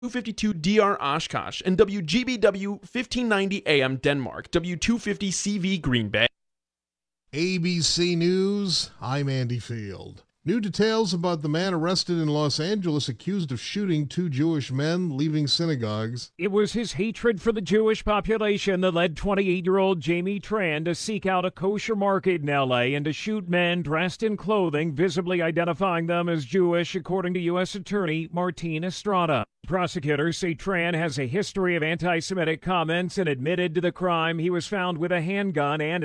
252 DR Oshkosh, and WGBW 1590 AM Denmark, W250 CV Green Bay. ABC News, I'm Andy Field. New details about the man arrested in Los Angeles accused of shooting two Jewish men leaving synagogues. It was his hatred for the Jewish population that led 28-year-old Jamie Tran to seek out a kosher market in L.A. and to shoot men dressed in clothing, visibly identifying them as Jewish, according to U.S. Attorney Martin Estrada. Prosecutors say Tran has a history of anti-Semitic comments and admitted to the crime. He was found with a handgun and an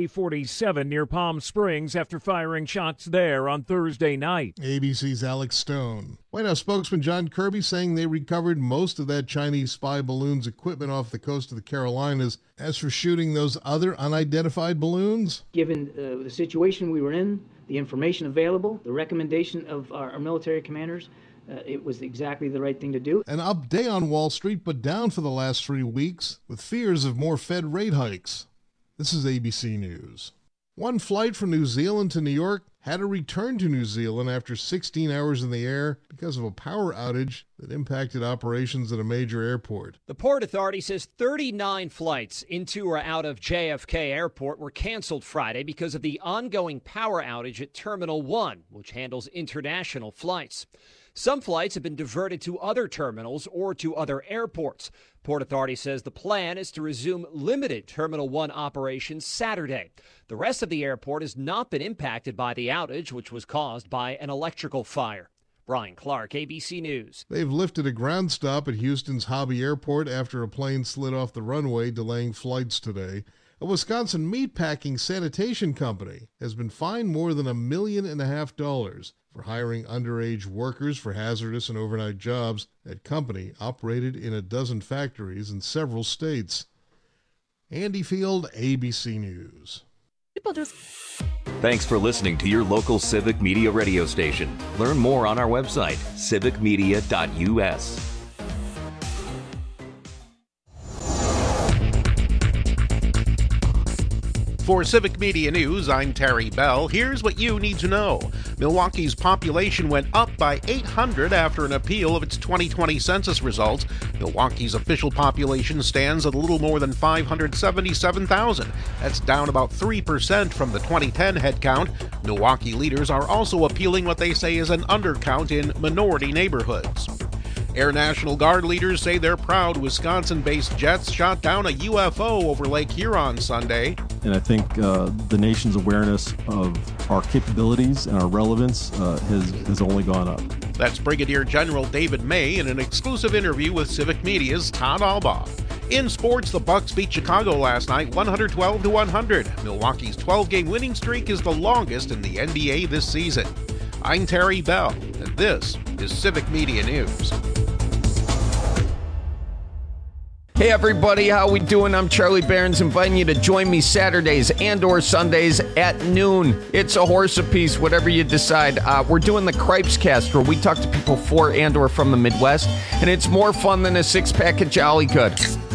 AK-47 near Palm Springs after firing shots there on Thursday night. ABC's Alex Stone. White House spokesman John Kirby saying they recovered most of that Chinese spy balloon's equipment off the coast of the Carolinas. As for shooting those other unidentified balloons? Given the situation we were in, the information available, the recommendation of our military commanders, it was exactly the right thing to do. An up day on Wall Street, but down for the last 3 weeks, with fears of more Fed rate hikes. This is ABC News. One flight from New Zealand to New York had to return to New Zealand after 16 hours in the air because of a power outage that impacted operations at a major airport. The Port Authority says 39 flights into or out of JFK Airport were canceled Friday because of the ongoing power outage at Terminal 1, which handles international flights. Some flights have been diverted to other terminals or to other airports. Port Authority says the plan is to resume limited Terminal 1 operations Saturday. The rest of the airport has not been impacted by the outage, which was caused by an electrical fire. Brian Clark, ABC News. They've lifted a ground stop at Houston's Hobby Airport after a plane slid off the runway, delaying flights today. A Wisconsin meatpacking sanitation company has been fined more than $1.5 million for hiring underage workers for hazardous and overnight jobs. That company operated in a dozen factories in several states. Andy Field, ABC News. Thanks for listening to your local Civic Media radio station. Learn more on our website, civicmedia.us. For Civic Media News, I'm Terry Bell. Here's what you need to know. Milwaukee's population went up by 800 after an appeal of its 2020 census results. Milwaukee's official population stands at a little more than 577,000. That's down about 3% from the 2010 head count. Milwaukee leaders are also appealing what they say is an undercount in minority neighborhoods. Air National Guard leaders say they're proud Wisconsin-based jets shot down a UFO over Lake Huron Sunday. And I think the nation's awareness of our capabilities and our relevance has only gone up. That's Brigadier General David May in an exclusive interview with Civic Media's Todd Albaugh. In sports, the Bucks beat Chicago last night 112-100. Milwaukee's 12-game winning streak is the longest in the NBA this season. I'm Terry Bell, and this is Civic Media News. Hey everybody, how we doing? I'm Charlie Barons, inviting you to join me Saturdays and/or Sundays at noon. It's a horse apiece, whatever you decide. We're doing the Cripes Cast, where we talk to people for and/or from the Midwest, and it's more fun than a six-pack of Jolly Good.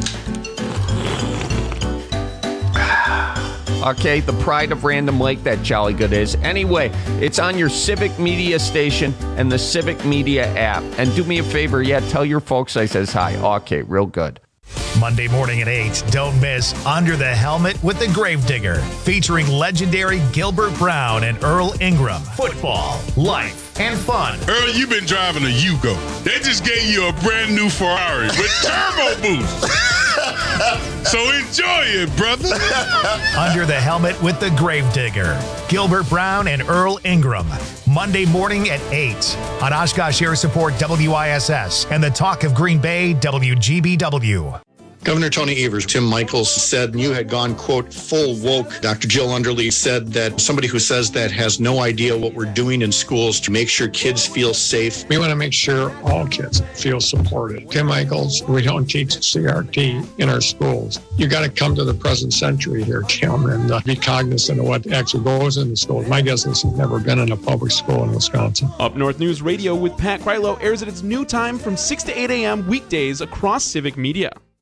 Okay, the pride of Random Lake, that Jolly Good is. Anyway, it's on your Civic Media station and the Civic Media app. And do me a favor, tell your folks I says hi. Okay, real good. Monday morning at 8, don't miss Under the Helmet with the Gravedigger, featuring legendary Gilbert Brown and Earl Ingram. Football, life, and fun. Earl, you've been driving a Yugo. They just gave you a brand new Ferrari with turbo boost. So enjoy it, brother. Under the Helmet with the Gravedigger, Gilbert Brown and Earl Ingram. Monday morning at 8 on Oshkosh Air Support WISS and the Talk of Green Bay WGBW. Governor Tony Evers, Tim Michaels said you had gone, quote, full woke. Dr. Jill Underly said that somebody who says that has no idea what we're doing in schools to make sure kids feel safe. We want to make sure all kids feel supported. Tim Michaels, we don't teach CRT in our schools. You got to come to the present century here, Tim, and be cognizant of what actually goes in the schools. My guess is he's never been in a public school in Wisconsin. Up North News Radio with Pat Krylo airs at its new time from 6 to 8 a.m. weekdays across Civic Media. You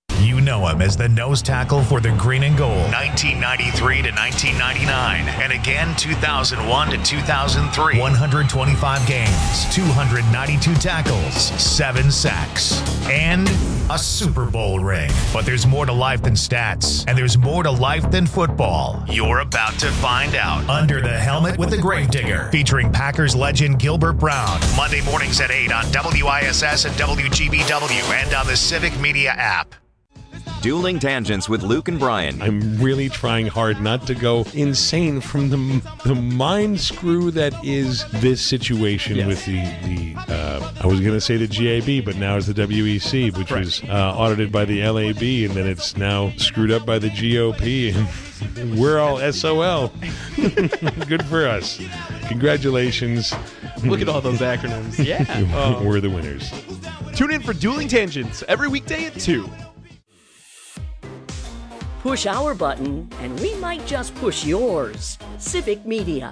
know him as the nose tackle for the Green and Gold, 1993 to 1999, and again 2001 to 2003. 125 games, 292 tackles, 7 sacks, and a Super Bowl ring. But there's more to life than stats, and there's more to life than football. You're about to find out. Under the Helmet with the Gravedigger, featuring Packers legend Gilbert Brown. Monday mornings at 8 on WISS and WGBW and on the Civic Media app. Dueling Tangents with Luke and Brian. I'm really trying hard not to go insane from the mind screw that is this situation with the I was going to say the GAB, but now it's the WEC, which was audited by the LAB, and then it's now screwed up by the GOP, and we're all SOL. Good for us. Congratulations. Look at all those acronyms. Yeah. We're the winners. Tune in for Dueling Tangents every weekday at 2. Push our button, and we might just push yours. Civic Media.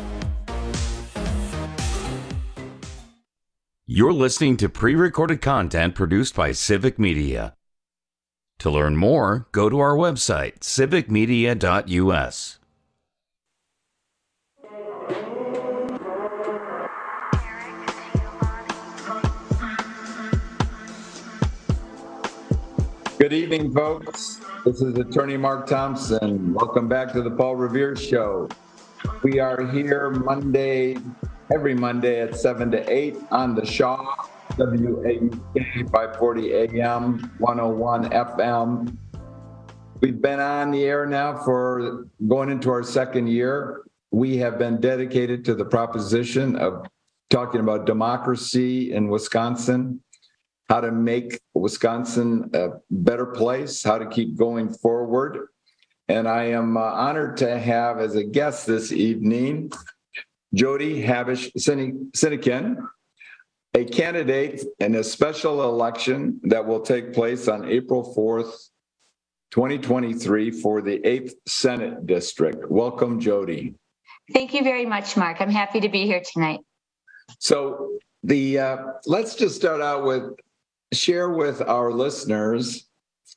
You're listening to pre-recorded content produced by Civic Media. To learn more, go to our website, civicmedia.us. Good evening, folks. This is Attorney Mark Thompson. Welcome back to the Paul Revere Show. We are here every Monday at 7 to 8 on the Shaw, WAUK 540 AM, 101 FM. We've been on the air now for going into our second year. We have been dedicated to the proposition of talking about democracy in Wisconsin, how to make Wisconsin a better place, how to keep going forward. And I am honored to have as a guest this evening, Jody Habish-Sinykin, a candidate in a special election that will take place on April 4th, 2023 for the 8th Senate District. Welcome, Jody. Thank you very much, Mark. I'm happy to be here tonight. So let's just start out with share with our listeners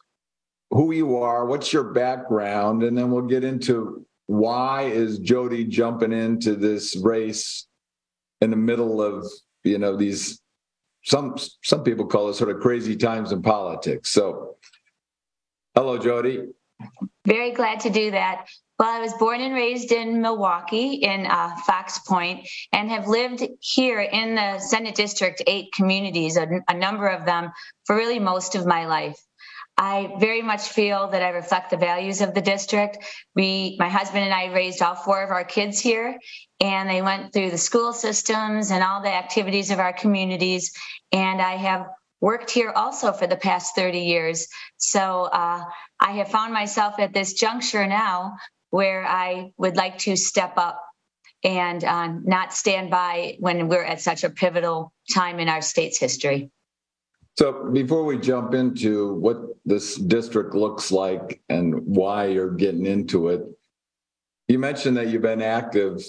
who you are, what's your background, and then we'll get into why is Jody jumping into this race in the middle of, these, some people call it sort of crazy times in politics. So, hello, Jody. Very glad to do that. Well, I was born and raised in Milwaukee in Fox Point and have lived here in the Senate District 8 communities, a number of them, for really most of my life. I very much feel that I reflect the values of the district. My husband and I raised all 4 of our kids here, and they went through the school systems and all the activities of our communities. And I have worked here also for the past 30 years. So I have found myself at this juncture now where I would like to step up and not stand by when we're at such a pivotal time in our state's history. So before we jump into what this district looks like and why you're getting into it, you mentioned that you've been active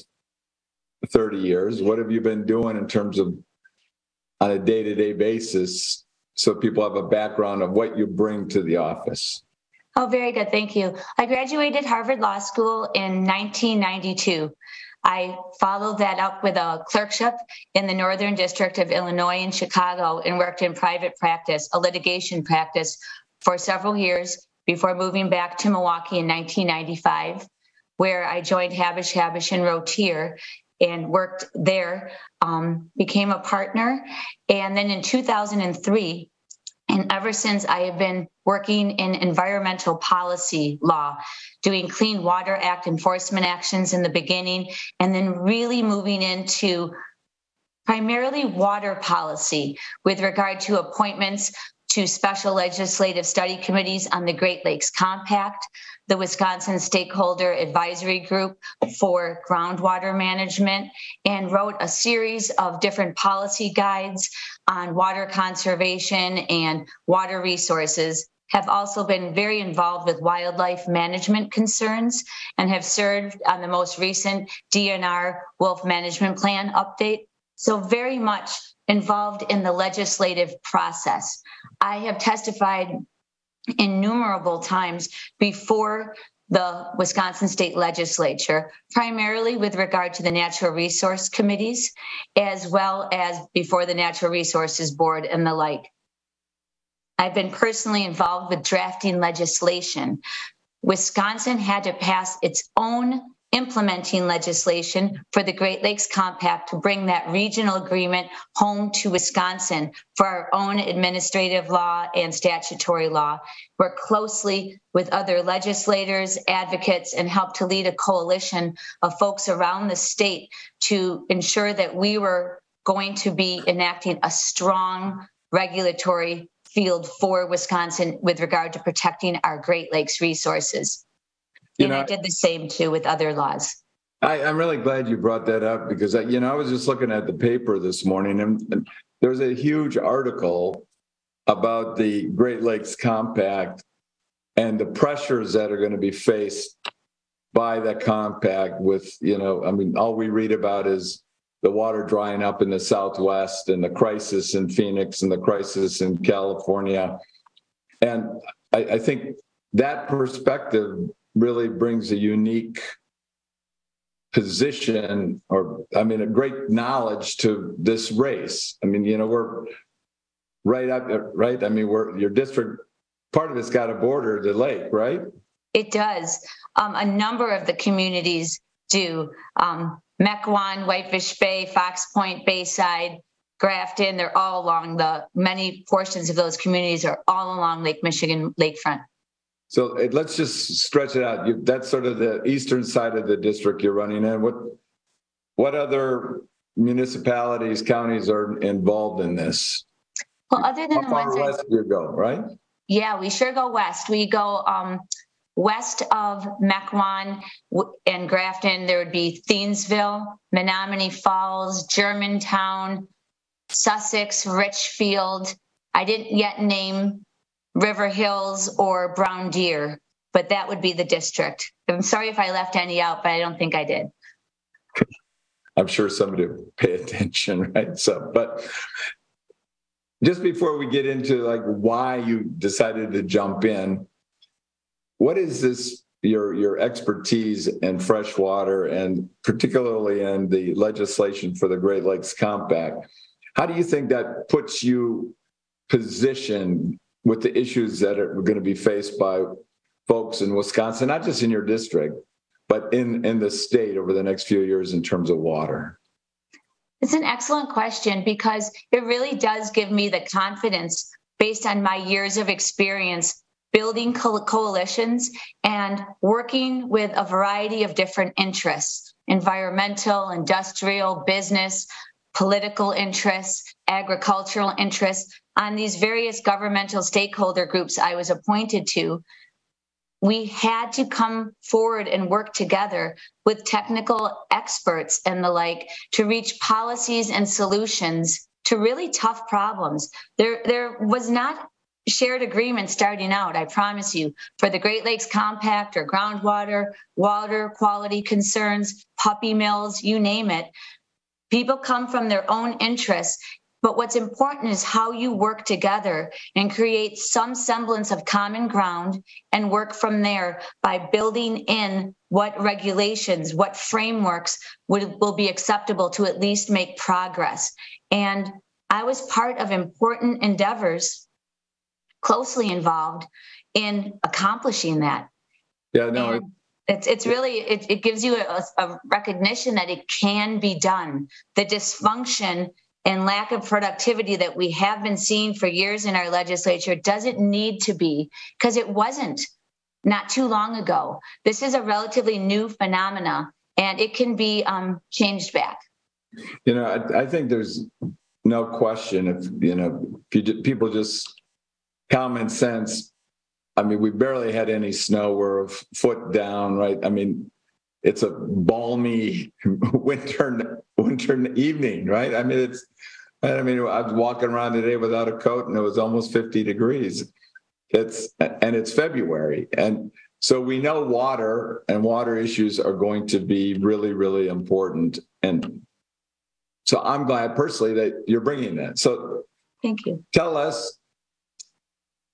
30 years. What have you been doing in terms of on a day-to-day basis so people have a background of what you bring to the office? Oh, very good. Thank you. I graduated Harvard Law School in 1992. I followed that up with a clerkship in the Northern District of Illinois in Chicago and worked in private practice, a litigation practice, for several years before moving back to Milwaukee in 1995, where I joined Habish & Rotier and worked there, became a partner. And then in 2003, and ever since, I have been working in environmental policy law, doing Clean Water Act enforcement actions in the beginning, and then really moving into primarily water policy with regard to appointments to special legislative study committees on the Great Lakes Compact, the Wisconsin Stakeholder Advisory Group for groundwater management, and wrote a series of different policy guides on water conservation and water resources. Have also been very involved with wildlife management concerns and have served on the most recent DNR Wolf Management Plan update. So very much involved in the legislative process. I have testified innumerable times before the Wisconsin State Legislature, primarily with regard to the Natural Resource Committees, as well as before the Natural Resources Board and the like. I've been personally involved with drafting legislation. Wisconsin had to pass its own implementing legislation for the Great Lakes Compact to bring that regional agreement home to Wisconsin for our own administrative law and statutory law. Work closely with other legislators, advocates, and helped to lead a coalition of folks around the state to ensure that we were going to be enacting a strong regulatory field for Wisconsin with regard to protecting our Great Lakes resources. And I did the same too with other laws. I'm really glad you brought that up because, I was just looking at the paper this morning and there's a huge article about the Great Lakes Compact and the pressures that are going to be faced by that compact with, all we read about is the water drying up in the Southwest and the crisis in Phoenix and the crisis in California. And I think that perspective really brings a unique position a great knowledge to this race. We're right up, right? Your district, part of it's got to border the lake, right? It does. A number of the communities do. Mequon, Whitefish Bay, Fox Point, Bayside, Grafton, they're all along many portions of those communities are all along Lake Michigan lakefront. So let's just stretch it out. That's sort of the eastern side of the district you're running in. What other municipalities, counties are involved in this? Well, other than how far west do you go, right? Yeah, we sure go west. We go west of Mequon and Grafton. There would be Thiensville, Menominee Falls, Germantown, Sussex, Richfield. I didn't yet name River Hills or Brown Deer, but that would be the district. I'm sorry if I left any out, but I don't think I did. I'm sure somebody will pay attention, right? But just before we get into why you decided to jump in, what is this, your expertise in freshwater and particularly in the legislation for the Great Lakes Compact? How do you think that puts you positioned with the issues that are going to be faced by folks in Wisconsin, not just in your district, but in the state over the next few years in terms of water? It's an excellent question because it really does give me the confidence based on my years of experience building coalitions and working with a variety of different interests, environmental, industrial, business, political interests, agricultural interests, on these various governmental stakeholder groups I was appointed to. We had to come forward and work together with technical experts and the like to reach policies and solutions to really tough problems. There was not shared agreement starting out, I promise you, for the Great Lakes Compact or groundwater, water quality concerns, puppy mills, you name it. People come from their own interests, but what's important is how you work together and create some semblance of common ground and work from there by building in what regulations, what frameworks will be acceptable to at least make progress. And I was part of important endeavors, closely involved in accomplishing that. Yeah, no. It's really, it gives you a recognition that it can be done. The dysfunction and lack of productivity that we have been seeing for years in our legislature doesn't need to be, because it wasn't not too long ago. This is a relatively new phenomena, and it can be changed back. I think there's no question if people just common sense. We barely had any snow. We're a foot down, right? It's a balmy winter evening, right? I was walking around today without a coat and it was almost 50 degrees. It's February. And so we know water and water issues are going to be really, really important. And so I'm glad personally that you're bringing that. So thank you. Tell us,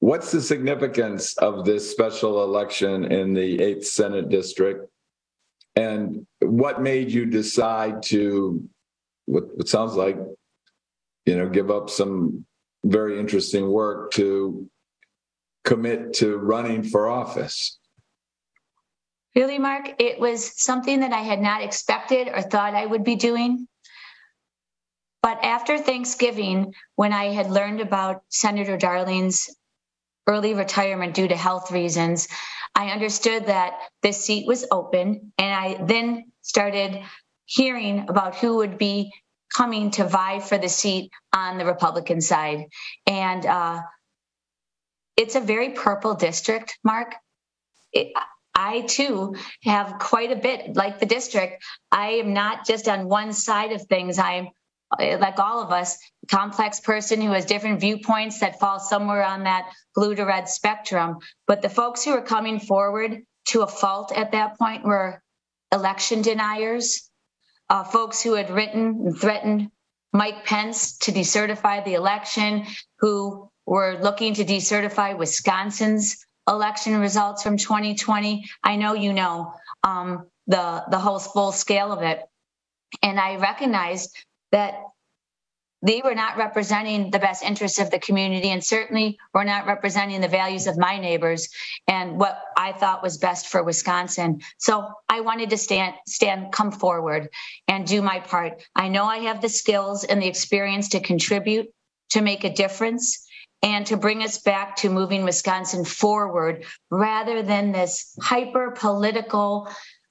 what's the significance of this special election in the 8th Senate District? And what made you decide to, what sounds like, give up some very interesting work to commit to running for office? Really, Mark, it was something that I had not expected or thought I would be doing. But after Thanksgiving, when I had learned about Senator Darling's early retirement due to health reasons, I understood that this seat was open. And I then started hearing about who would be coming to vie for the seat on the Republican side. And it's a very purple district, Mark. I, too, have quite a bit, like the district. I am not just on one side of things. I'm, like all of us, a complex person who has different viewpoints that fall somewhere on that blue to red spectrum. But the folks who are coming forward to a fault at that point were election deniers, folks who had written and threatened Mike Pence to decertify the election, who were looking to decertify Wisconsin's election results from 2020. I know you know the whole full scale of it. And I recognized that they were not representing the best interests of the community, and certainly were not representing the values of my neighbors and what I thought was best for Wisconsin. So I wanted to come forward and do my part. I know I have the skills and the experience to contribute, to make a difference, and to bring us back to moving Wisconsin forward rather than this hyper-political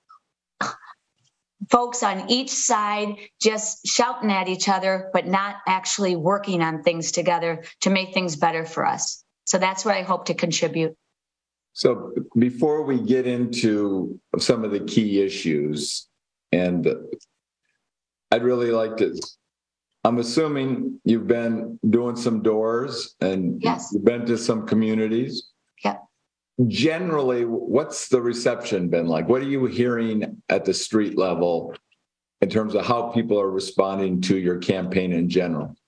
folks on each side just shouting at each other, but not actually working on things together to make things better for us. So that's what I hope to contribute. So before we get into some of the key issues, and I'd really like to, I'm assuming you've been doing some doors and yes, you've been to some communities. Yeah. Generally, what's the reception been like? What are you hearing at the street level in terms of how people are responding to your campaign in general?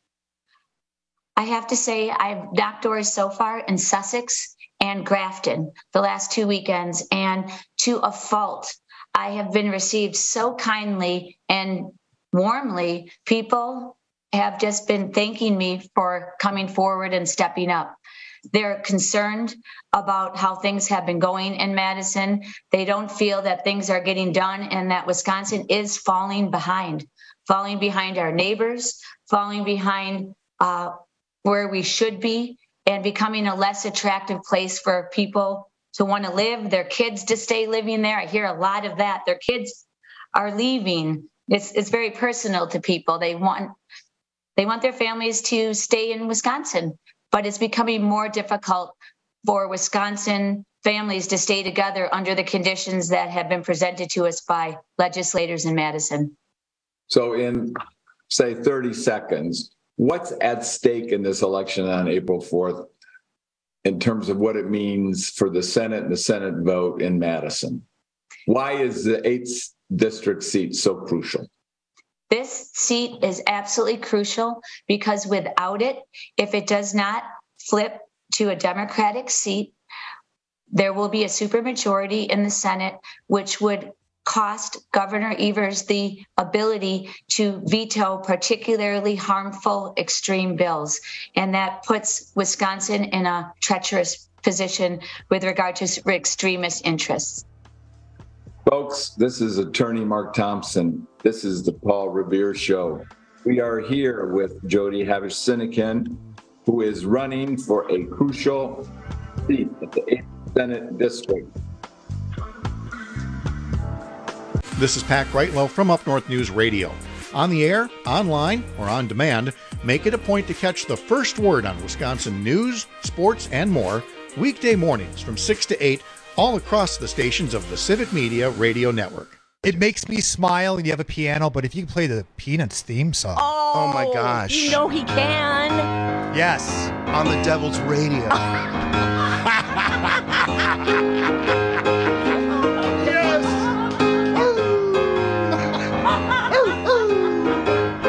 I have to say I've knocked doors so far in Sussex and Grafton the last 2 weekends, and to a fault, I have been received so kindly and warmly. People have just been thanking me for coming forward and stepping up. They're concerned about how things have been going in Madison. They don't feel that things are getting done and that Wisconsin is falling behind our neighbors, falling behind where we should be, and becoming a less attractive place for people to want to live, their kids to stay living there. I hear a lot of that. Their kids are leaving. It's very personal to people. They want their families to stay in Wisconsin, but it's becoming more difficult for Wisconsin families to stay together under the conditions that have been presented to us by legislators in Madison. So in, say, 30 seconds, what's at stake in this election on April 4th in terms of what it means for the Senate and the Senate vote in Madison? Why is the 8th district seat so crucial? This seat is absolutely crucial because without it, if it does not flip to a Democratic seat, there will be a supermajority in the Senate, which would cost Governor Evers the ability to veto particularly harmful extreme bills. And that puts Wisconsin in a treacherous position with regard to extremist interests. Folks, this is Attorney Mark Thompson. This is the Paul Revere Show. We are here with Jody Havish-Sinykin, who is running for a crucial seat at the 8th Senate District. This is Pat Greitlow from Up North News Radio. On the air, online, or on demand, make it a point to catch the first word on Wisconsin news, sports, and more weekday mornings from 6 to 8 all across the stations of the Civic Media Radio Network. It makes me smile and you have a piano, but if you can play the Peanuts theme song. Oh my gosh. You know he can. Yes. On the Devil's Radio.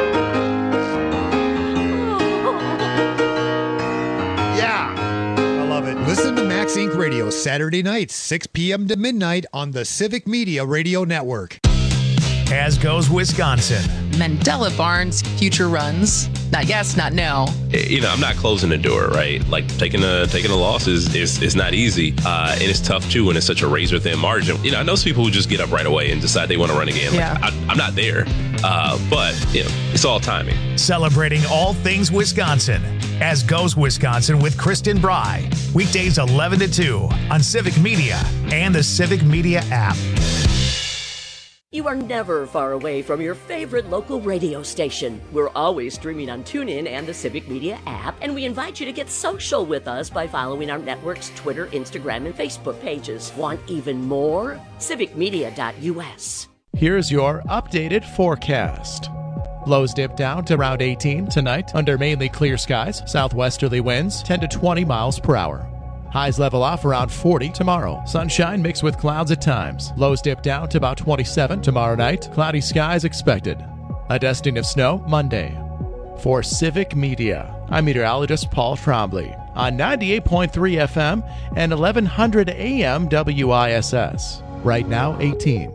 Yeah. I love love it. Listen to Max Inc. Radio Saturday nights, 6 p.m. to midnight on the Civic Media Radio Network. As goes Wisconsin. Mandela Barnes future runs. Not yes, not no. I'm not closing the door, right? Like taking a loss is not easy, and it's tough too when it's such a razor thin margin. I know some people who just get up right away and decide they want to run again. Yeah. I'm not there, but it's all timing. Celebrating all things Wisconsin. As goes Wisconsin with Kristen Bry. Weekdays 11 to 2 on Civic Media and the Civic Media app. You are never far away from your favorite local radio station. We're always streaming on TuneIn and the Civic Media app, and we invite you to get social with us by following our network's Twitter, Instagram, and Facebook pages. Want even more? civicmedia.us. Here's your updated forecast. Lows dip down to around 18 tonight under mainly clear skies. Southwesterly winds 10 to 20 miles per hour. Highs level off around 40 tomorrow. Sunshine mixed with clouds at times. Lows dip down to about 27 tomorrow night. Cloudy skies expected. A dusting of snow Monday. For Civic Media, I'm meteorologist Paul Trombley on 98.3 FM and 1100 AM WISS. Right now, 18.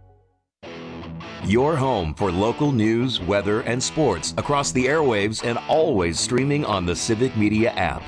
Your home for local news, weather, and sports across the airwaves and always streaming on the Civic Media app.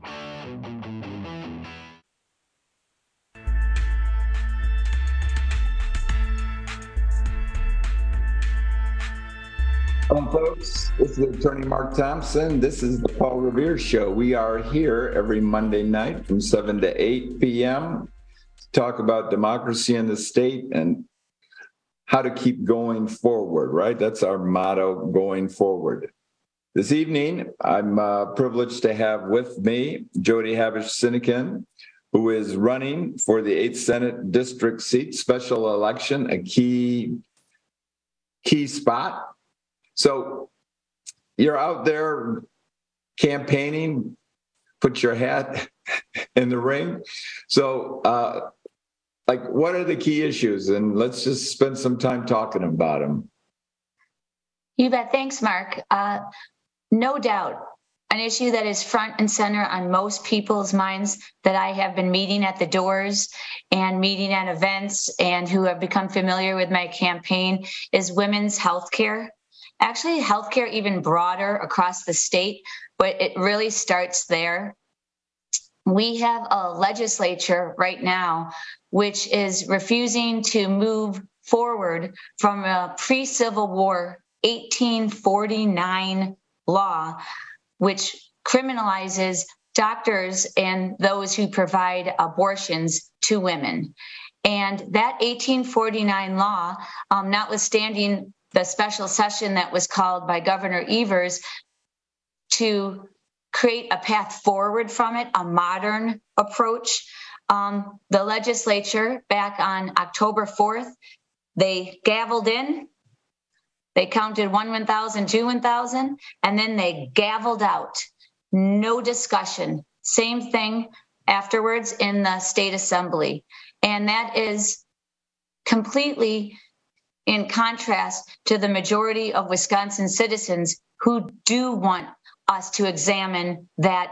Hello, folks. This is Attorney Mark Thompson. This is the Paul Revere Show. We are here every Monday night from 7 to 8 p.m. to talk about democracy in the state and how to keep going forward, right? That's our motto, going forward. This evening, I'm privileged to have with me Jody Havish-Sinekin, who is running for the 8th Senate District seat, special election, a key spot. So you're out there campaigning, put your hat in the ring. So, what are the key issues? And let's just spend some time talking about them. You bet. Thanks, Mark. No doubt, an issue that is front and center on most people's minds that I have been meeting at the doors and meeting at events and who have become familiar with my campaign is women's health care. Actually, healthcare even broader across the state, but it really starts there. We have a legislature right now which is refusing to move forward from a pre-Civil War 1849 law, which criminalizes doctors and those who provide abortions to women. And that 1849 law, notwithstanding the special session that was called by Governor Evers to create a path forward from it, a modern approach. The legislature back on October 4th, they gavelled in, they counted 1 1,000, 2 1,000, and then they gavelled out. No discussion. Same thing afterwards in the state assembly. And that is completely in contrast to the majority of Wisconsin citizens who do want us to examine that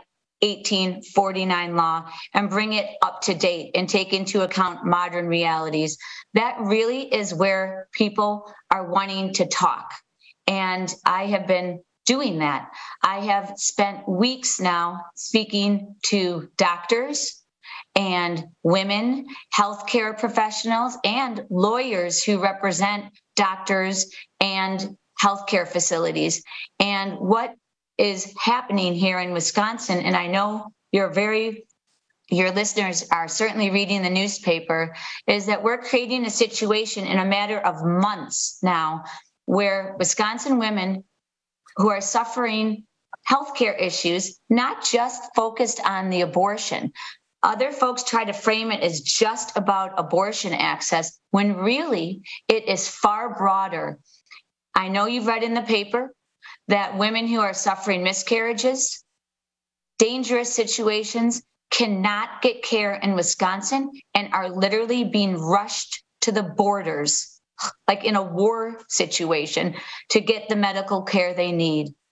1849 law and bring it up to date and take into account modern realities. That really is where people are wanting to talk. And I have been doing that. I have spent weeks now speaking to doctors and women, healthcare professionals, and lawyers who represent doctors and healthcare facilities. And what is happening here in Wisconsin, and I know your listeners are certainly reading the newspaper, is that we're creating a situation in a matter of months now where Wisconsin women who are suffering healthcare issues, not just focused on the abortion. Other folks try to frame it as just about abortion access, when really it is far broader. I know you've read in the paper that women who are suffering miscarriages, dangerous situations, cannot get care in Wisconsin and are literally being rushed to the borders, like in a war situation, to get the medical care they need.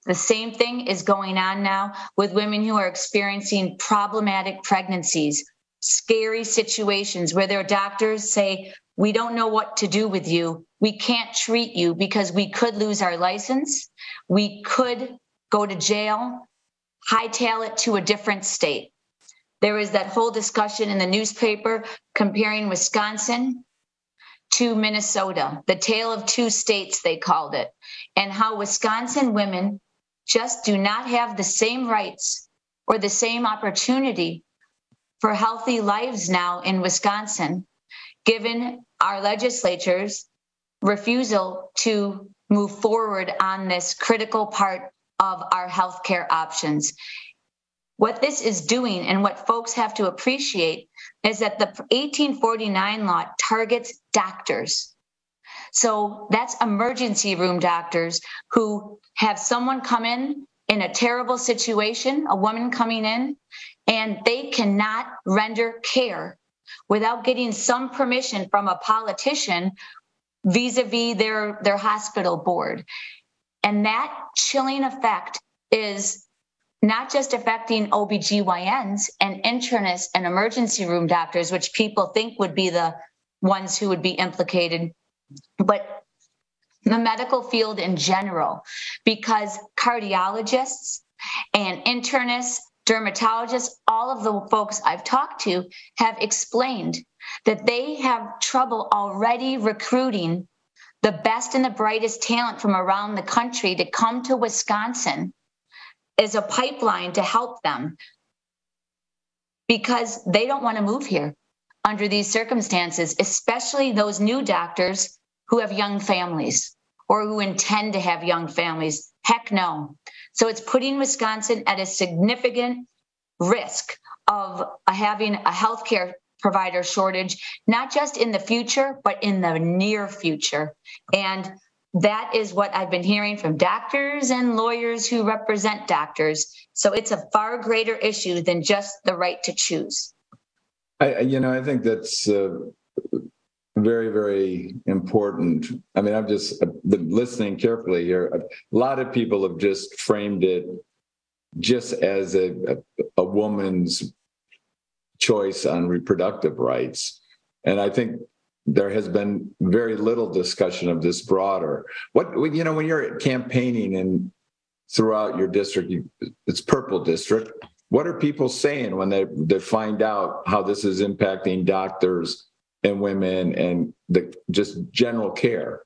The same thing is going on now with women who are experiencing problematic pregnancies, scary situations where their doctors say, we don't know what to do with you. We can't treat you because we could lose our license. We could go to jail, hightail it to a different state. There was that whole discussion in the newspaper comparing Wisconsin to Minnesota, the tale of two states, they called it, and how Wisconsin women just do not have the same rights or the same opportunity for healthy lives now in Wisconsin, given our legislature's refusal to move forward on this critical part of our healthcare options. What this is doing and what folks have to appreciate is that the 1849 law targets doctors. So that's emergency room doctors who have someone come in a terrible situation, a woman coming in, and they cannot render care without getting some permission from a politician vis-a-vis their hospital board. And that chilling effect is not just affecting OBGYNs and internists and emergency room doctors, which people think would be the ones who would be implicated, but the medical field in general, because cardiologists and internists, dermatologists, all of the folks I've talked to have explained that they have trouble already recruiting the best and the brightest talent from around the country to come to Wisconsin as a pipeline to help them, because they don't want to move here under these circumstances, especially those new doctors who have young families or who intend to have young families. Heck no. So it's putting Wisconsin at a significant risk of having a healthcare provider shortage, not just in the future, but in the near future. And that is what I've been hearing from doctors and lawyers who represent doctors. So it's a far greater issue than just the right to choose. I think that's very, very important. I mean, I've just been listening carefully here. A lot of people have just framed it just as a woman's choice on reproductive rights. And I think there has been very little discussion of this broader. When you're campaigning and throughout your district, it's Purple District, what are people saying when they find out how this is impacting doctors and women and the just general care?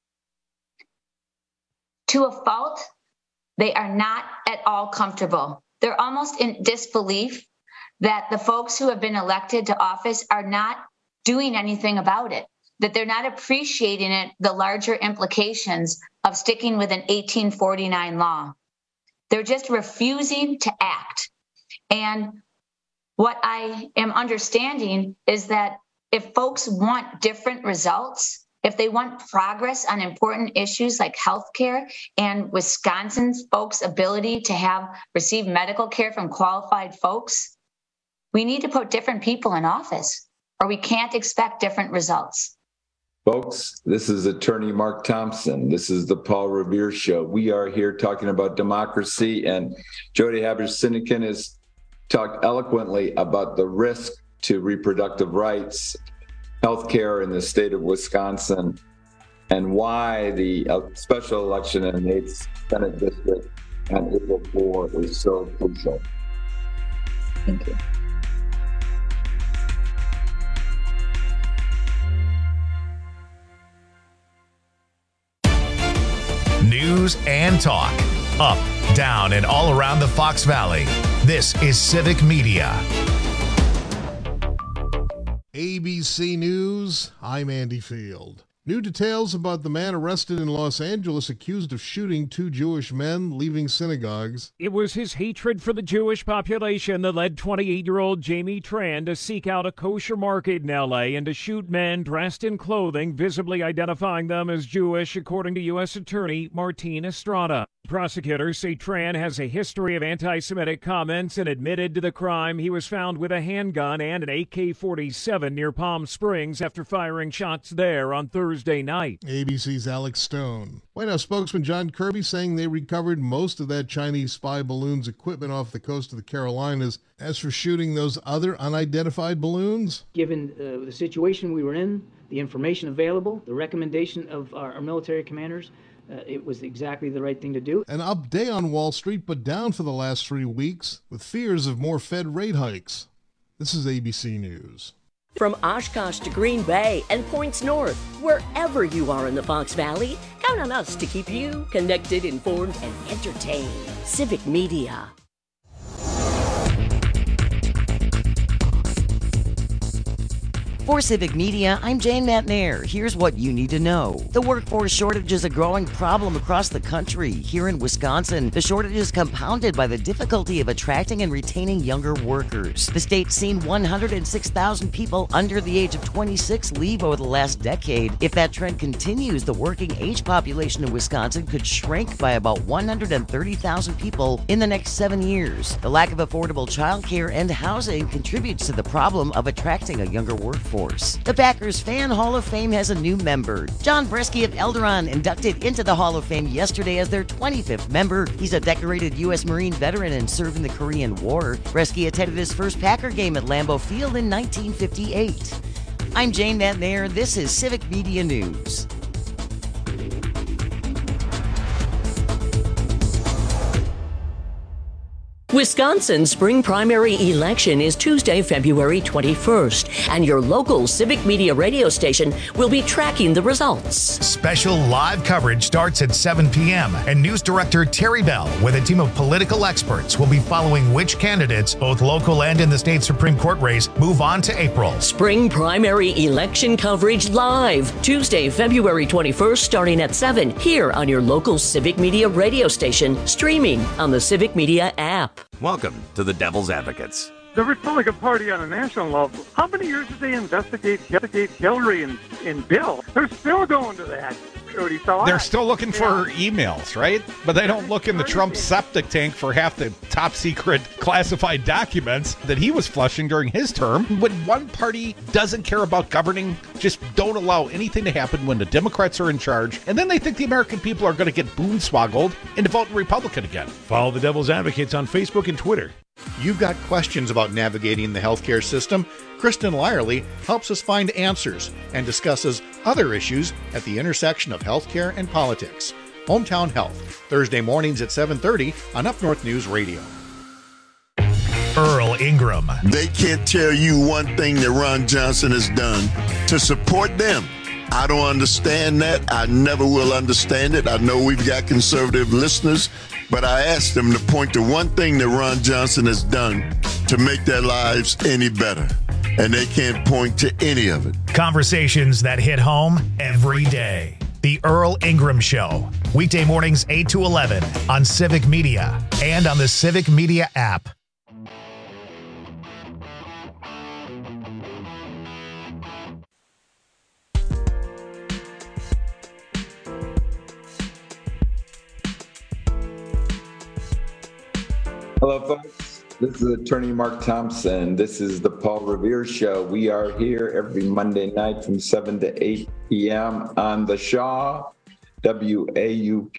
To a fault, they are not at all comfortable. They're almost in disbelief that the folks who have been elected to office are not doing anything about it, that they're not appreciating it, the larger implications of sticking with an 1849 law. They're just refusing to act. And what I am understanding is that if folks want different results, if they want progress on important issues like healthcare and Wisconsin's folks' ability to receive medical care from qualified folks, we need to put different people in office, or we can't expect different results. Folks, this is Attorney Mark Thompson. This is the Paul Revere Show. We are here talking about democracy, and Jody Haber-Sinykin has talked eloquently about the risk to reproductive rights, healthcare in the state of Wisconsin, and why the special election in the 8th Senate District on April 4 is so crucial. Thank you. News and talk. Up, down, and all around the Fox Valley. This is Civic Media. ABC News, I'm Andy Field. New details about the man arrested in Los Angeles accused of shooting 2 Jewish men leaving synagogues. It was his hatred for the Jewish population that led 28-year-old Jamie Tran to seek out a kosher market in L.A. and to shoot men dressed in clothing visibly identifying them as Jewish, according to U.S. Attorney Martin Estrada. Prosecutors say Tran has a history of anti-Semitic comments and admitted to the crime. He was found with a handgun and an AK-47 near Palm Springs after firing shots there on Thursday night. ABC's Alex Stone. White House spokesman John Kirby saying they recovered most of that Chinese spy balloon's equipment off the coast of the Carolinas. As for shooting those other unidentified balloons? Given the situation we were in, the information available, the recommendation of our military commanders, it was exactly the right thing to do. An up day on Wall Street, but down for the last 3 weeks, with fears of more Fed rate hikes. This is ABC News. From Oshkosh to Green Bay and points north, wherever you are in the Fox Valley, count on us to keep you connected, informed, and entertained. Civic Media. For Civic Media, I'm Jane Matnair. Here's what you need to know. The workforce shortage is a growing problem across the country. Here in Wisconsin, the shortage is compounded by the difficulty of attracting and retaining younger workers. The state's seen 106,000 people under the age of 26 leave over the last decade. If that trend continues, the working age population in Wisconsin could shrink by about 130,000 people in the next 7 years. The lack of affordable childcare and housing contributes to the problem of attracting a younger workforce. The Packers Fan Hall of Fame has a new member. John Bresky of Elderon inducted into the Hall of Fame yesterday as their 25th member. He's a decorated U.S. Marine veteran and served in the Korean War. Bresky attended his first Packer game at Lambeau Field in 1958. I'm Jane Matnair. This is Civic Media News. Wisconsin's spring primary election is Tuesday, February 21st, and your local Civic Media radio station will be tracking the results. Special live coverage starts at 7 p.m., and News Director Terry Bell, with a team of political experts, will be following which candidates, both local and in the state Supreme Court race, move on to April. Spring primary election coverage live, Tuesday, February 21st, starting at 7, here on your local Civic Media radio station, streaming on the Civic Media app. Welcome to the Devil's Advocates. The Republican Party on a national level. How many years did they investigate Hillary and Bill? They're still going to that. They're still looking for emails, right? But they don't look in the Trump septic tank for half the top secret classified documents that he was flushing during his term. When one party doesn't care about governing, just don't allow anything to happen when the Democrats are in charge, and then they think the American people are going to get boonswoggled into voting Republican again. Follow the Devil's Advocates on Facebook and Twitter. You've got questions about navigating the healthcare system? Kristen Lyerly helps us find answers and discusses other issues at the intersection of healthcare and politics. Hometown Health, Thursday mornings at 7:30 on Up North News Radio. Earl Ingram. They can't tell you one thing that Ron Johnson has done to support them. I don't understand that. I never will understand it. I know we've got conservative listeners, but I asked them to point to one thing that Ron Johnson has done to make their lives any better. And they can't point to any of it. Conversations that hit home every day. The Earl Ingram Show. Weekday mornings 8 to 11 on Civic Media and on the Civic Media app. Hello, folks. This is Attorney Mark Thompson. This is the Paul Revere Show. We are here every Monday night from 7 to 8 p.m. on the Shaw, WAUK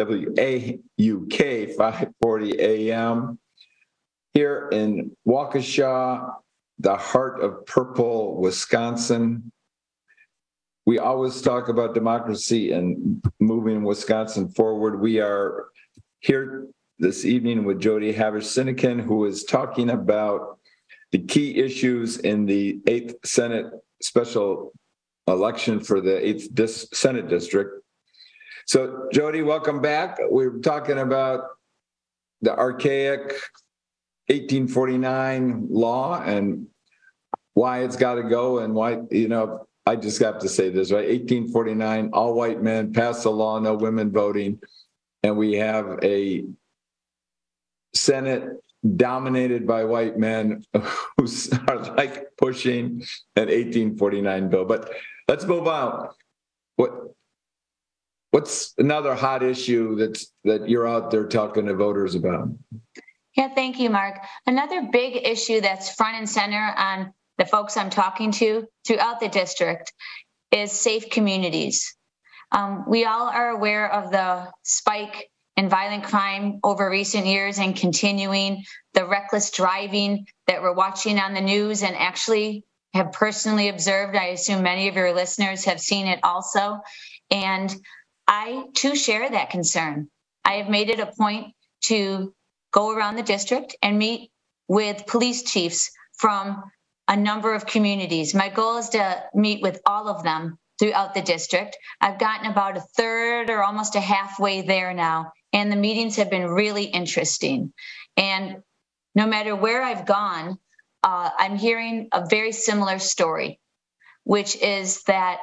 540 a.m. here in Waukesha, the heart of purple Wisconsin. We always talk about democracy and moving Wisconsin forward. We are here this evening with Jody Havish-Sinekin, who is talking about the key issues in the 8th Senate special election for the 8th Senate District. So, Jody, welcome back. We're talking about the archaic 1849 law and why it's got to go and why, I just have to say this, right? 1849, all white men passed the law, no women voting. And we have a Senate dominated by white men who are like pushing an 1849 bill. But let's move on. What's another hot issue that you're out there talking to voters about? Yeah, thank you, Mark. Another big issue that's front and center on the folks I'm talking to throughout the district is safe communities. We all are aware of the spike in violent crime over recent years and continuing, the reckless driving that we're watching on the news and actually have personally observed. I assume many of your listeners have seen it also. And I too share that concern. I have made it a point to go around the district and meet with police chiefs from a number of communities. My goal is to meet with all of them throughout the district. I've gotten about a third or almost a halfway there now, and the meetings have been really interesting. And no matter where I've gone, I'm hearing a very similar story, which is that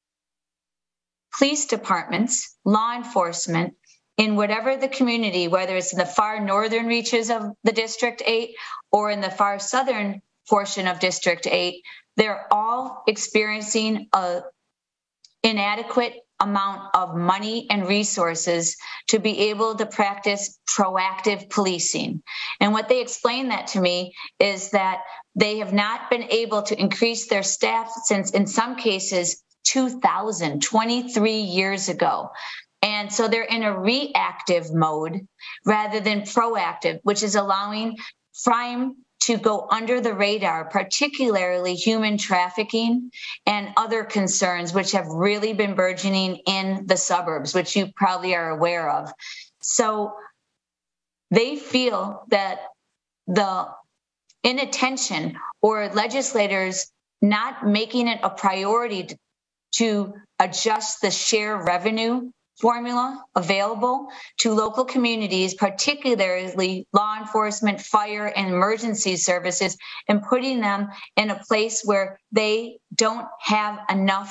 police departments, law enforcement, in whatever the community, whether it's in the far northern reaches of the District 8 or in the far southern portion of District 8, they're all experiencing an inadequate amount of money and resources to be able to practice proactive policing. And what they explain that to me is that they have not been able to increase their staff since, in some cases, 2000, 23 years ago. And so they're in a reactive mode rather than proactive, which is allowing crime to go under the radar, particularly human trafficking and other concerns, which have really been burgeoning in the suburbs, which you probably are aware of. So they feel that the inattention or legislators not making it a priority to adjust the share revenue formula available to local communities, particularly law enforcement, fire, and emergency services, and putting them in a place where they don't have enough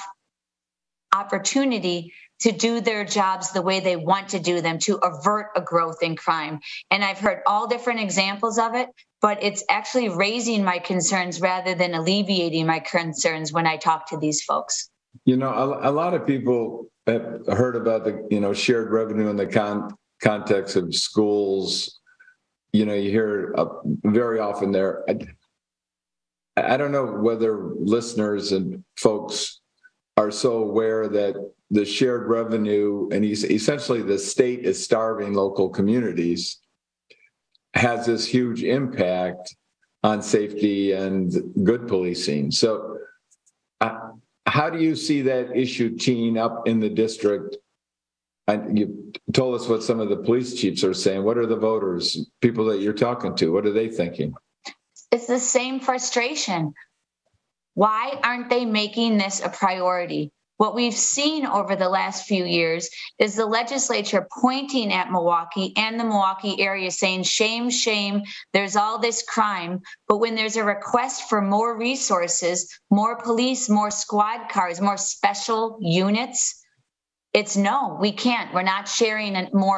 opportunity to do their jobs the way they want to do them, to avert a growth in crime. And I've heard all different examples of it, but it's actually raising my concerns rather than alleviating my concerns when I talk to these folks. You know, a lot of people have heard about the, shared revenue in the context of schools. You hear very often there. I don't know whether listeners and folks are so aware that the shared revenue and essentially the state is starving local communities has this huge impact on safety and good policing. So how do you see that issue teeing up in the district? And you told us what some of the police chiefs are saying. What are the voters, people that you're talking to? What are they thinking? It's the same frustration. Why aren't they making this a priority? What we've seen over the last few years is the legislature pointing at Milwaukee and the Milwaukee area saying, shame, shame, there's all this crime. But when there's a request for more resources, more police, more squad cars, more special units, it's no, we can't. We're not sharing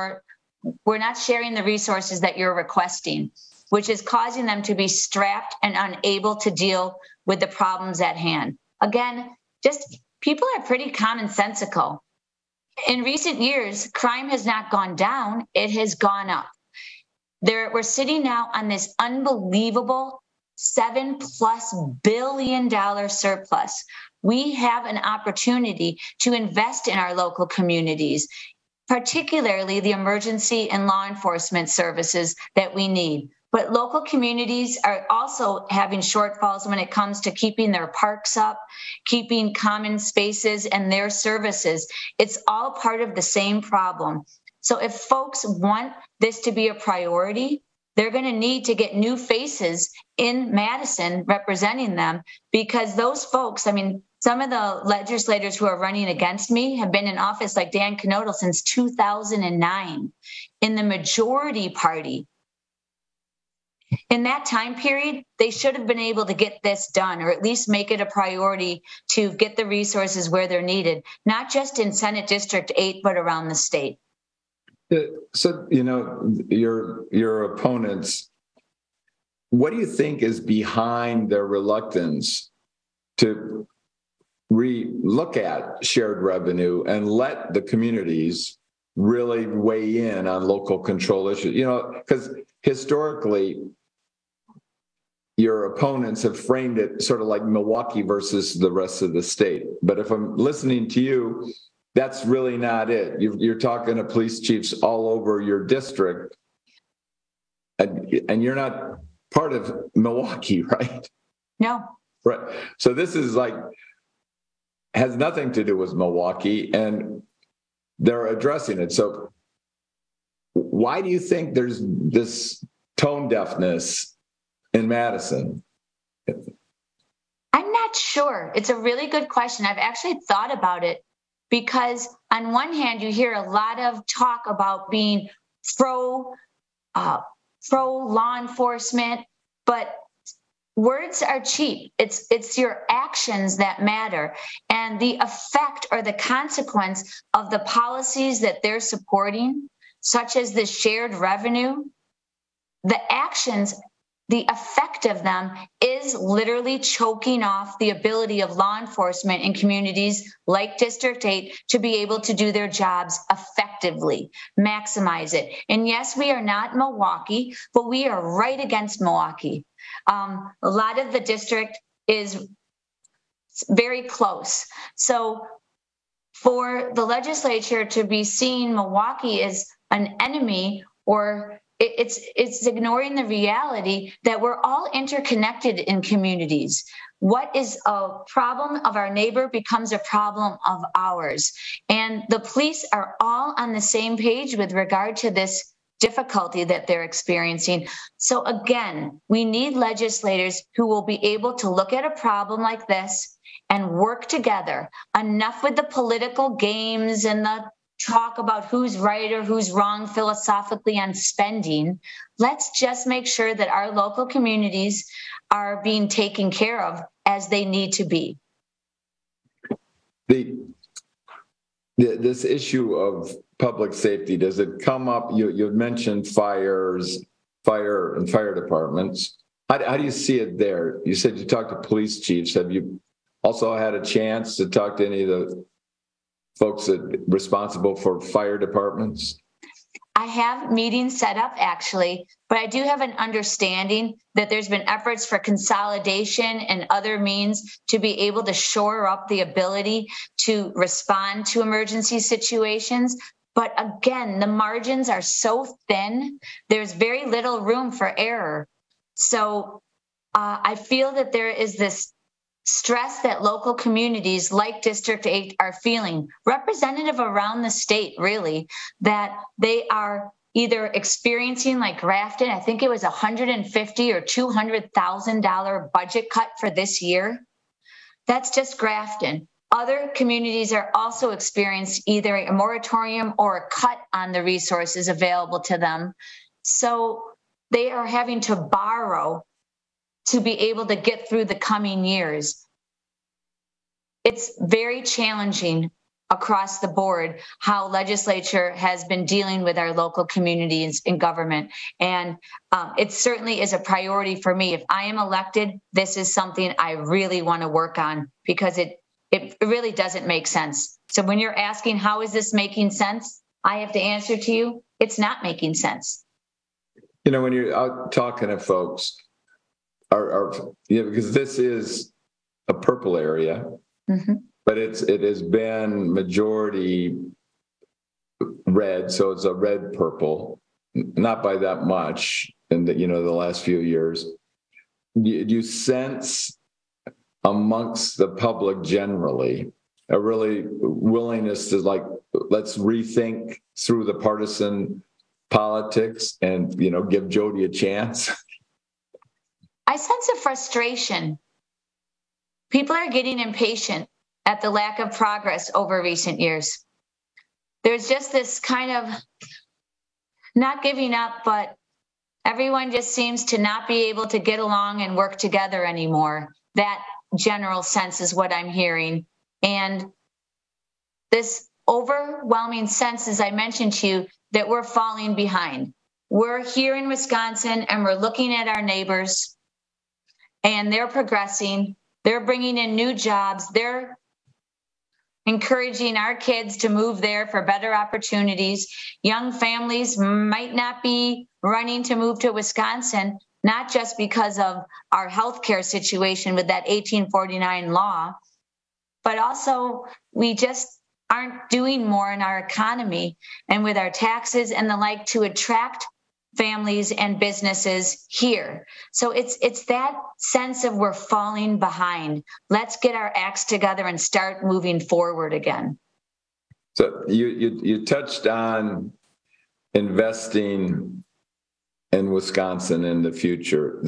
the resources that you're requesting, which is causing them to be strapped and unable to deal with the problems at hand. Again, people are pretty commonsensical. In recent years, crime has not gone down, it has gone up. We're sitting now on this unbelievable $7+ billion surplus. We have an opportunity to invest in our local communities, particularly the emergency and law enforcement services that we need. But local communities are also having shortfalls when it comes to keeping their parks up, keeping common spaces and their services. It's all part of the same problem. So if folks want this to be a priority, they're going to need to get new faces in Madison representing them, because those folks, some of the legislators who are running against me have been in office, like Dan Knodel, since 2009 in the majority party. In that time period, they should have been able to get this done, or at least make it a priority to get the resources where they're needed, not just in Senate District 8, but around the state. So, your opponents, what do you think is behind their reluctance to look at shared revenue and let the communities really weigh in on local control issues. Because historically, your opponents have framed it sort of like Milwaukee versus the rest of the state. But if I'm listening to you, that's really not it. You're talking to police chiefs all over your district, and you're not part of Milwaukee, right? No. Right. So this is has nothing to do with Milwaukee, and they're addressing it. So why do you think there's this tone deafness in Madison? I'm not sure. It's a really good question. I've actually thought about it, because on one hand, you hear a lot of talk about being pro law enforcement, but words are cheap. It's your actions that matter, and the effect or the consequence of the policies that they're supporting, such as the shared revenue, the actions, the effect of them is literally choking off the ability of law enforcement in communities like District 8 to be able to do their jobs effectively, maximize it. And yes, we are not Milwaukee, but we are right against Milwaukee. A lot of the district is very close. So for the legislature to be seeing Milwaukee as an enemy, or it's ignoring the reality that we're all interconnected in communities. What is a problem of our neighbor becomes a problem of ours. And the police are all on the same page with regard to this difficulty that they're experiencing. So again, we need legislators who will be able to look at a problem like this and work together. Enough with the political games and the talk about who's right or who's wrong philosophically on spending. Let's just make sure that our local communities are being taken care of as they need to be. This issue of public safety, does it come up? You mentioned fire and fire departments. How do you see it there? You said you talked to police chiefs. Have you also had a chance to talk to any of the folks that are responsible for fire departments? I have meetings set up, actually, but I do have an understanding that there's been efforts for consolidation and other means to be able to shore up the ability to respond to emergency situations. But again, the margins are so thin, there's very little room for error. So I feel that there is this stress that local communities like District 8 are feeling, representative around the state, really, that they are either experiencing, like Grafton, I think it was $150,000 or $200,000 budget cut for this year. That's just Grafton. Other communities are also experiencing either a moratorium or a cut on the resources available to them. So they are having to borrow to be able to get through the coming years. It's very challenging across the board how legislature has been dealing with our local communities in government. And it certainly is a priority for me. If I am elected, this is something I really want to work on, because it really doesn't make sense. So when you're asking, how is this making sense? I have to answer to you, it's not making sense. When you're out talking to folks, because this is a purple area, mm-hmm. but it has been majority red, so it's a red purple, not by that much in the last few years. Do you sense amongst the public generally a really willingness to let's rethink through the partisan politics and give Jody a chance? I sense a frustration. People are getting impatient at the lack of progress over recent years. There's just this kind of not giving up, but everyone just seems to not be able to get along and work together anymore. That general sense is what I'm hearing. And this overwhelming sense, as I mentioned to you, that we're falling behind. We're here in Wisconsin and we're looking at our neighbors, and they're progressing. They're bringing in new jobs. They're encouraging our kids to move there for better opportunities. Young families might not be running to move to Wisconsin, not just because of our healthcare situation with that 1849 law, but also we just aren't doing more in our economy and with our taxes and the like to attract families and businesses here. So it's that sense of we're falling behind. Let's get our acts together and start moving forward again. So you touched on investing in Wisconsin in the future.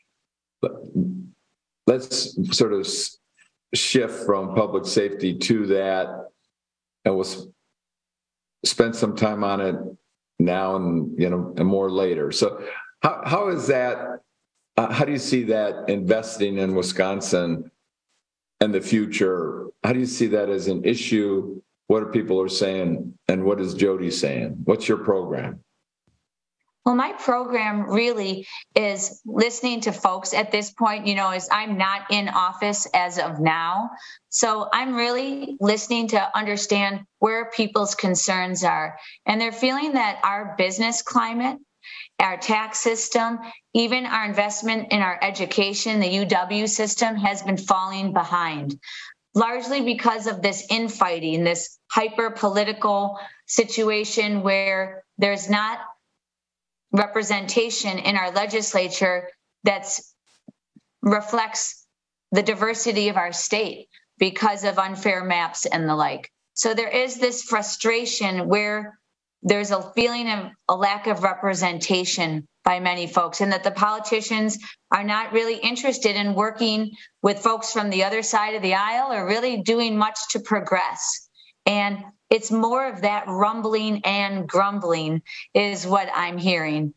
Let's sort of shift from public safety to that, and we'll spend some time on it now and more later. So how is that? How do you see that investing in Wisconsin and the future? How do you see that as an issue? What are people saying, and what is Jody saying? What's your program? Well, my program really is listening to folks at this point, as I'm not in office as of now. So I'm really listening to understand where people's concerns are. And they're feeling that our business climate, our tax system, even our investment in our education, the UW system, has been falling behind, largely because of this infighting, this hyper-political situation where there's not representation in our legislature that reflects the diversity of our state because of unfair maps and the like. So there is this frustration where there's a feeling of a lack of representation by many folks, and that the politicians are not really interested in working with folks from the other side of the aisle or really doing much to progress. And it's more of that rumbling and grumbling is what I'm hearing.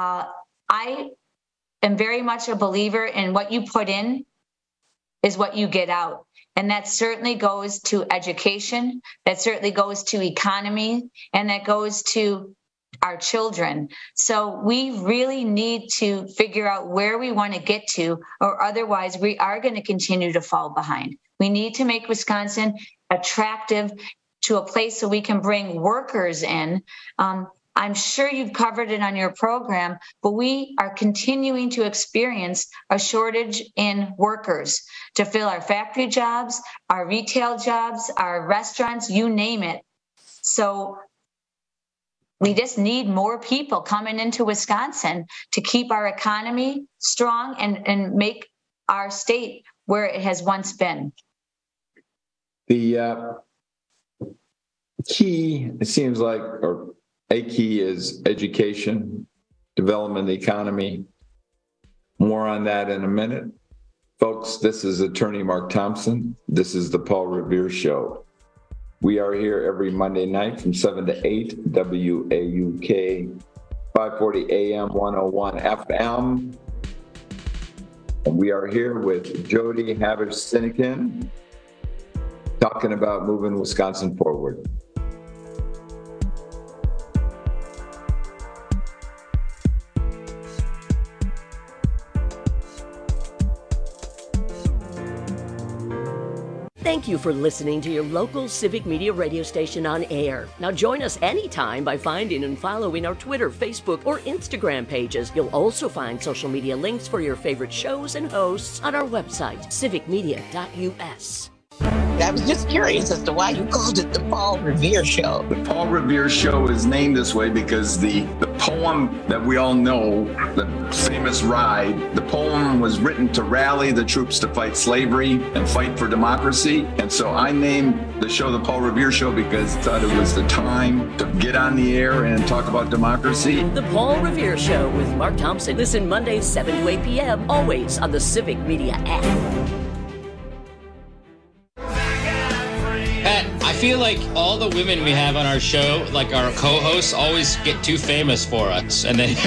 I am very much a believer in what you put in is what you get out. And that certainly goes to education, that certainly goes to economy, and that goes to our children. So we really need to figure out where we want to get to, or otherwise we are going to continue to fall behind. We need to make Wisconsin attractive to a place so we can bring workers in. I'm sure you've covered it on your program, but we are continuing to experience a shortage in workers to fill our factory jobs, our retail jobs, our restaurants, you name it. So we just need more people coming into Wisconsin to keep our economy strong and make our state where it has once been. The key, it seems like, or a key is education, development, the economy. More on that in a minute. Folks, this is Attorney Mark Thompson. This is the Paul Revere Show. We are here every Monday night from 7 to 8, WAUK, 540 AM, 101 FM. And we are here with Jody Havish-Sinykin, talking about moving Wisconsin forward. Thank you for listening to your local Civic Media radio station on air. Now join us anytime by finding and following our Twitter, Facebook, or Instagram pages. You'll also find social media links for your favorite shows and hosts on our website, civicmedia.us. I was just curious as to why you called it the Paul Revere Show. The Paul Revere Show is named this way because the poem that we all know, the famous Ride, the poem was written to rally the troops to fight slavery and fight for democracy. And so I named the show the Paul Revere Show because I thought it was the time to get on the air and talk about democracy. The Paul Revere Show with Mark Thompson. Listen Mondays 7 to 8 p.m. always on the Civic Media app. I feel like all the women we have on our show, like our co-hosts, always get too famous for us. And then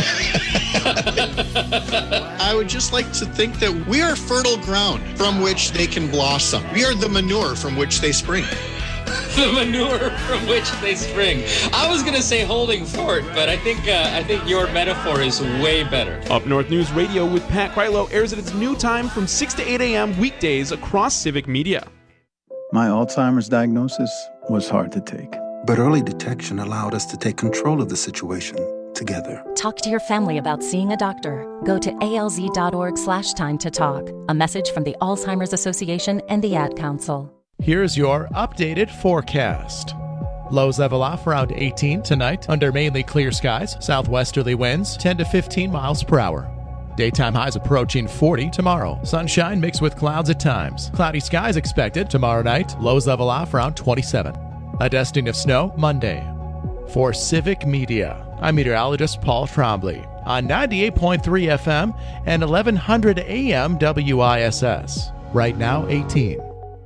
I would just like to think that we are fertile ground from which they can blossom. We are the manure from which they spring. The manure from which they spring. I was going to say holding fort, but I think your metaphor is way better. Up North News Radio with Pat Kreitlow airs at its new time from 6 to 8 a.m. weekdays across Civic Media. My Alzheimer's diagnosis was hard to take. But early detection allowed us to take control of the situation together. Talk to your family about seeing a doctor. Go to alz.org/time to talk. A message from the Alzheimer's Association and the Ad Council. Here's your updated forecast. Lows level off around 18 tonight under mainly clear skies. Southwesterly winds 10 to 15 miles per hour. Daytime highs approaching 40 tomorrow. Sunshine mixed with clouds at times. Cloudy skies expected tomorrow night. Lows level off around 27. A dusting of snow Monday. For Civic Media, I'm meteorologist Paul Trombley on 98.3 FM and 1100 AM WISS. Right now, 18.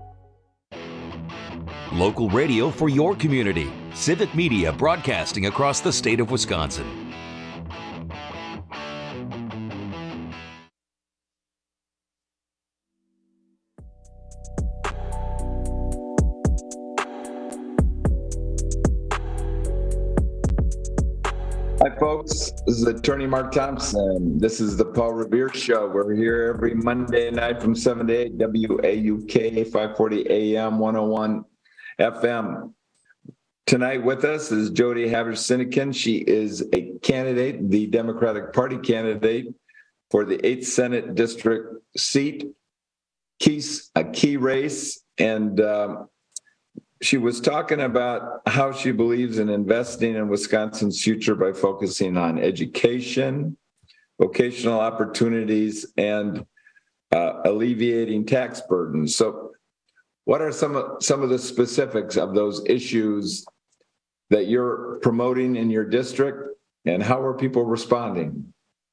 Local radio for your community. Civic Media broadcasting across the state of Wisconsin. Hi, folks. This is Attorney Mark Thompson. This is the Paul Revere Show. We're here every Monday night from 7 to 8, WAUK 540 AM 101 FM. Tonight with us is Jody Havers-Sinekin. She is a candidate, the Democratic Party candidate for the 8th Senate District seat, a key race, and she was talking about how she believes in investing in Wisconsin's future by focusing on education, vocational opportunities, and alleviating tax burdens. So what are some of the specifics of those issues that you're promoting in your district, and how are people responding?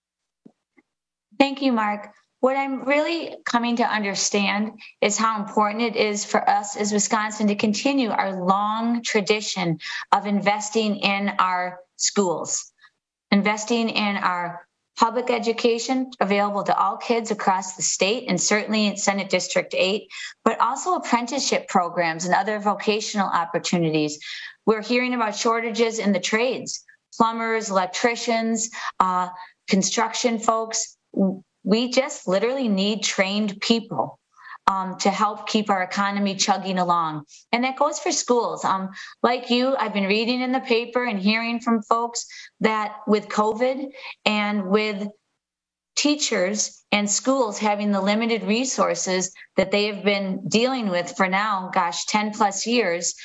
Thank you, Mark. What I'm really coming to understand is how important it is for us as Wisconsin to continue our long tradition of investing in our schools, investing in our public education available to all kids across the state and certainly in Senate District 8, but also apprenticeship programs and other vocational opportunities. We're hearing about shortages in the trades, plumbers, electricians, construction folks. We just literally need trained people to help keep our economy chugging along. And that goes for schools. Like you, I've been reading in the paper and hearing from folks that with COVID and with teachers and schools having the limited resources that they have been dealing with for now, 10 plus years,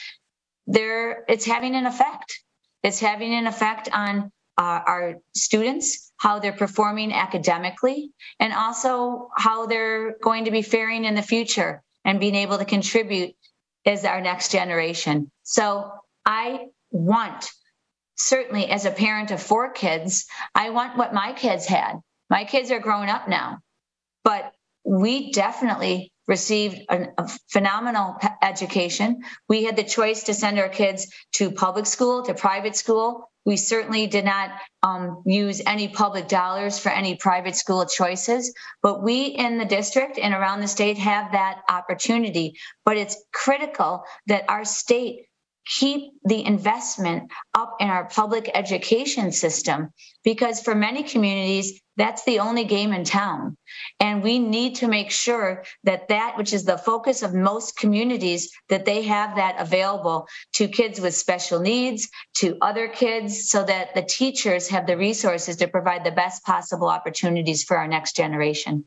it's having an effect. It's having an effect on our students, how they're performing academically, and also how they're going to be faring in the future and being able to contribute as our next generation. So I want, certainly as a parent of 4 kids, I want what my kids had. My kids are grown up now, but we definitely received a phenomenal education. We had the choice to send our kids to public school, to private school. We certainly did not use any public dollars for any private school choices, but we in the district and around the state have that opportunity. But it's critical that our state keep the investment up in our public education system, because for many communities, that's the only game in town. And we need to make sure that which is the focus of most communities, that they have that available to kids with special needs, to other kids, so that the teachers have the resources to provide the best possible opportunities for our next generation.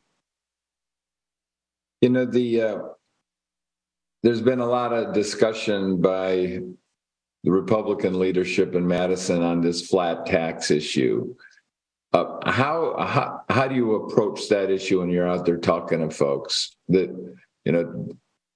You know, there's been a lot of discussion by the Republican leadership in Madison on this flat tax issue. How do you approach that issue when you're out there talking to folks? That, you know,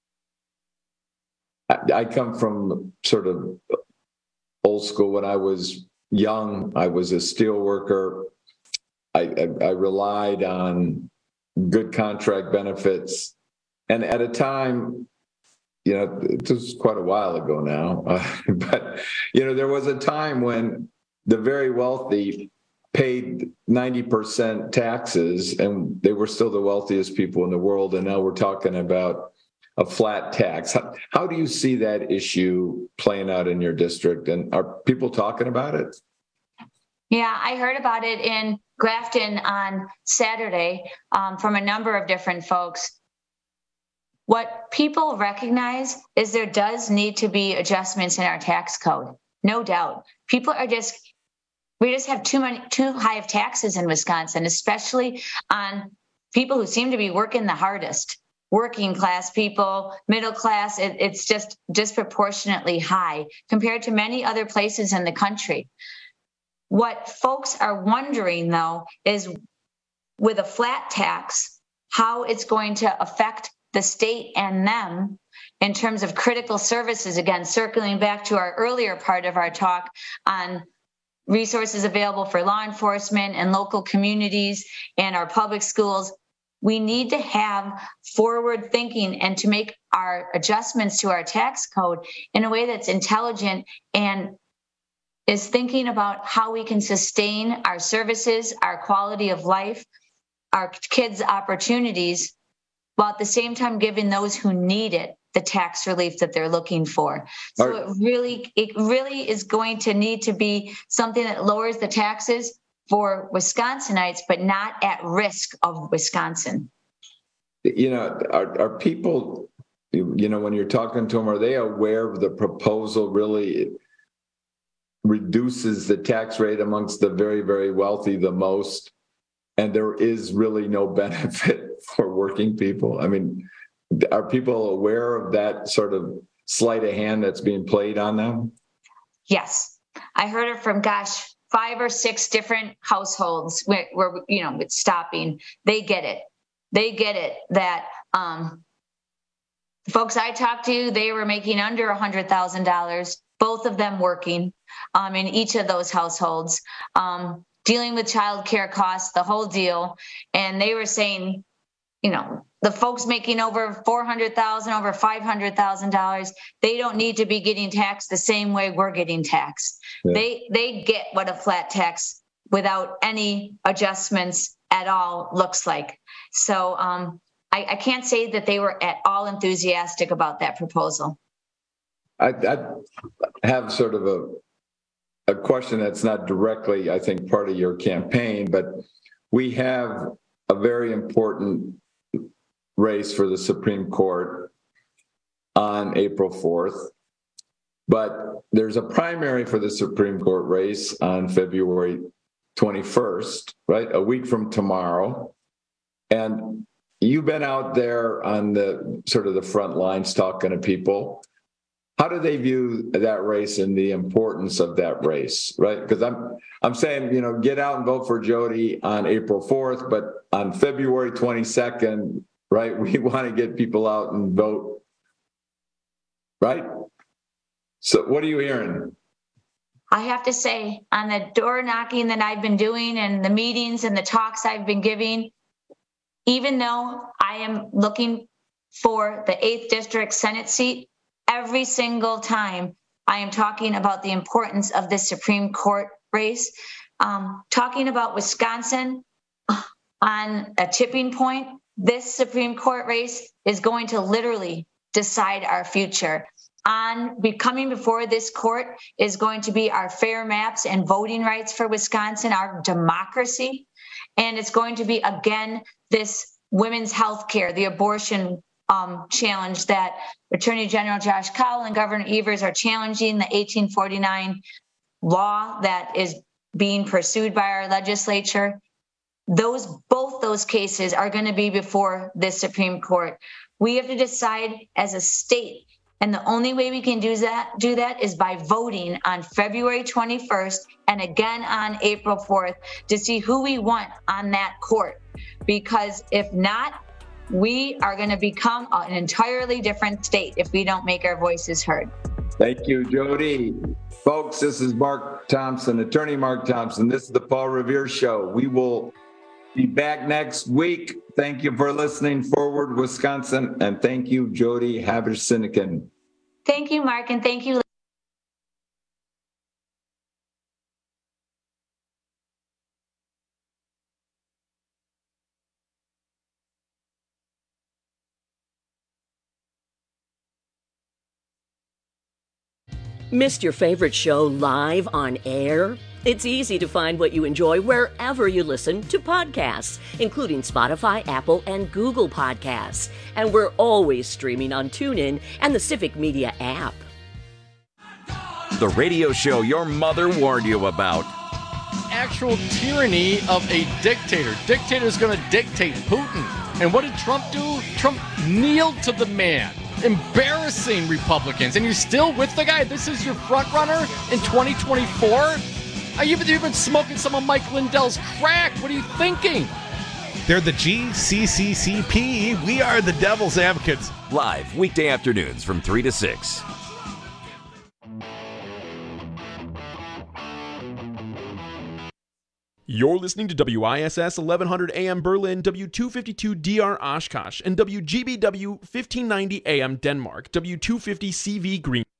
I come from sort of old school. When I was young, I was a steel worker. I relied on good contract benefits, and at a time, you know, this was quite a while ago now, but, you know, there was a time when the very wealthy paid 90% taxes, and they were still the wealthiest people in the world. And now we're talking about a flat tax. How do you see that issue playing out in your district? And are people talking about it? Yeah, I heard about it in Grafton on Saturday from a number of different folks. What people recognize is there does need to be adjustments in our tax code. No doubt. People are we just have too high of taxes in Wisconsin, especially on people who seem to be working the hardest. Working class people, middle class, it's just disproportionately high compared to many other places in the country. What folks are wondering, though, is with a flat tax, how it's going to affect the state and them in terms of critical services. Again, circling back to our earlier part of our talk on resources available for law enforcement and local communities and our public schools. We need to have forward thinking and to make our adjustments to our tax code in a way that's intelligent and is thinking about how we can sustain our services, our quality of life, our kids' opportunities, while at the same time giving those who need it the tax relief that they're looking for. So it really is going to need to be something that lowers the taxes for Wisconsinites, but not at risk of Wisconsin. Are people, when you're talking to them, are they aware of the proposal really reduces the tax rate amongst the very, very wealthy the most, and there is really no benefit for working people? I mean, are people aware of that sort of sleight of hand that's being played on them? Yes. I heard it from, 5 or 6 different households where with stopping. They get it. They get it that the folks I talked to, they were making under $100,000, both of them working in each of those households, dealing with childcare costs, the whole deal. And they were saying, the folks making over $400,000, over $500,000, they don't need to be getting taxed the same way we're getting taxed. Yeah. They get what a flat tax without any adjustments at all looks like. So I can't say that they were at all enthusiastic about that proposal. I have sort of a question that's not directly, I think, part of your campaign, but we have a very important race for the Supreme Court on April 4th, but there's a primary for the Supreme Court race on February 21st, right? A week from tomorrow. And you've been out there on the sort of the front lines talking to people. How do they view that race and the importance of that race, right? Because I'm saying, get out and vote for Jody on April 4th, but on February 22nd, right, we want to get people out and vote, right? So what are you hearing? I have to say, on the door knocking that I've been doing and the meetings and the talks I've been giving, even though I am looking for the 8th District Senate seat, every single time I am talking about the importance of this Supreme Court race, talking about Wisconsin on a tipping point. This Supreme Court race is going to literally decide our future. Coming before this court is going to be our fair maps and voting rights for Wisconsin, our democracy. And it's going to be, again, this women's health care, the abortion challenge that Attorney General Josh Cowell and Governor Evers are challenging, the 1849 law that is being pursued by our legislature. Both those cases are going to be before this Supreme Court. We have to decide as a state, and the only way we can do that is by voting on February 21st and again on April 4th to see who we want on that court. Because if not, we are going to become an entirely different state if we don't make our voices heard. Thank you, Jody. Folks, this is Mark Thompson, Attorney Mark Thompson. This is the Paul Revere Show. We will be back next week. Thank you for listening. Forward Wisconsin. And thank you, Jody Haber-Sinekin. Thank you, Mark, and thank you. Missed your favorite show live on air? It's easy to find what you enjoy wherever you listen to podcasts, including Spotify, Apple, and Google Podcasts. And we're always streaming on TuneIn and the Civic Media app. The radio show your mother warned you about. Actual tyranny of a dictator. Dictator's going to dictate Putin. And what did Trump do? Trump kneeled to the man. Embarrassing Republicans. And you're still with the guy? This is your front runner in 2024? You've been smoking some of Mike Lindell's crack. What are you thinking? They're the GCCCP. We are the Devil's Advocates. Live weekday afternoons from 3 to 6. You're listening to WISS 1100 AM Berlin, W252 DR Oshkosh, and WGBW 1590 AM Denmark, W250 CV Green.